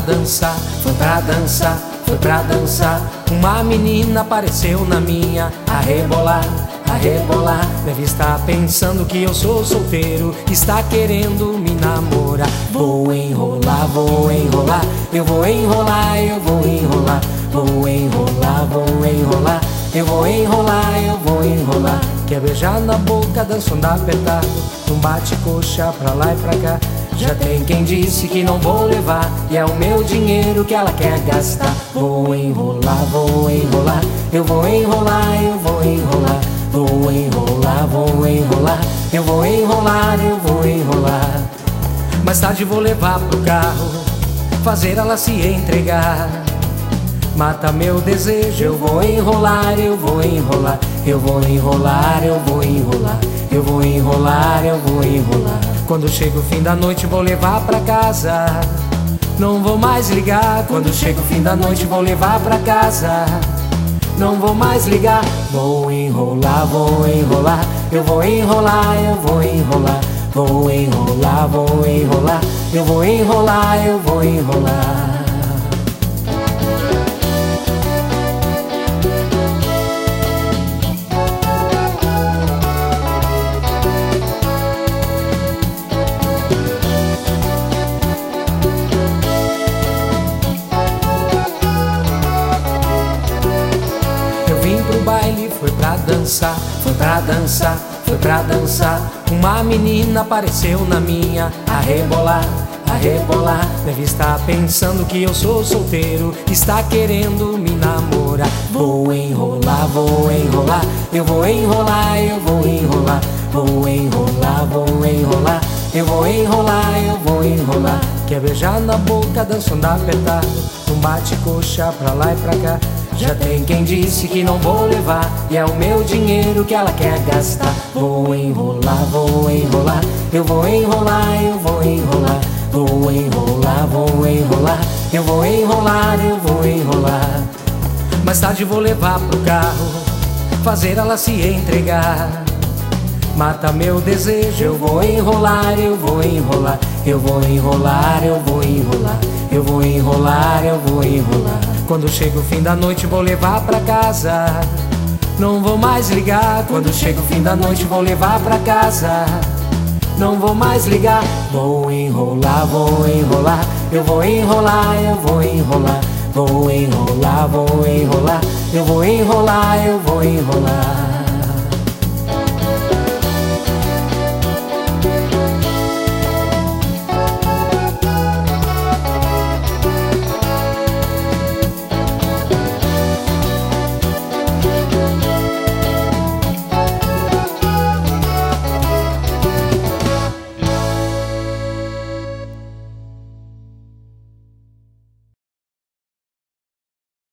dançar, foi pra dançar, foi pra dançar. Uma menina apareceu na minha, a rebolar, a rebolar. Deve estar pensando que eu sou solteiro, está querendo me namorar. Vou enrolar, eu vou enrolar, eu vou enrolar. Vou enrolar, eu vou enrolar, eu vou enrolar. Quer beijar na boca, dançando apertado, um bate-coxa pra lá e pra cá. Já tem quem disse que não vou levar, e é o meu dinheiro que ela quer gastar. Vou enrolar, eu vou enrolar, eu vou enrolar. Vou enrolar, eu vou enrolar, eu vou enrolar. Mais tarde vou levar pro carro, fazer ela se entregar. Mata meu desejo, eu vou enrolar, eu vou enrolar. Eu vou enrolar, eu vou enrolar. Eu vou enrolar, eu vou enrolar. Quando chega o fim da noite vou levar pra casa, não vou mais ligar. Quando chega o fim da noite vou levar pra casa, não vou mais ligar. Vou enrolar, eu vou enrolar, eu vou enrolar. Vou enrolar, eu vou enrolar, eu vou enrolar. Vim pro baile, foi pra dançar, foi pra dançar, foi pra dançar. Uma menina apareceu na minha, a rebolar, a rebolar. Deve estar pensando que eu sou solteiro, está querendo me namorar. Vou enrolar, eu vou enrolar, eu vou enrolar. Vou enrolar, eu vou enrolar, eu vou enrolar. Quer beijar na boca, dançando apertado, um bate-coxa pra lá e pra cá. Já tem quem disse que não vou levar, e é o meu dinheiro que ela quer gastar. Vou enrolar, eu vou enrolar, eu vou enrolar. Vou enrolar, eu vou enrolar, eu vou enrolar. Mais tarde vou levar pro carro, fazer ela se entregar. Mata meu desejo, eu vou enrolar, eu vou enrolar. Eu vou enrolar, eu vou enrolar. Eu vou enrolar, eu vou enrolar. Quando chega o fim da noite vou levar pra casa, não vou mais ligar. Quando chega o fim da noite vou levar pra casa, não vou mais ligar. Vou enrolar, eu vou enrolar, eu vou enrolar. Vou enrolar, eu vou enrolar, eu vou enrolar.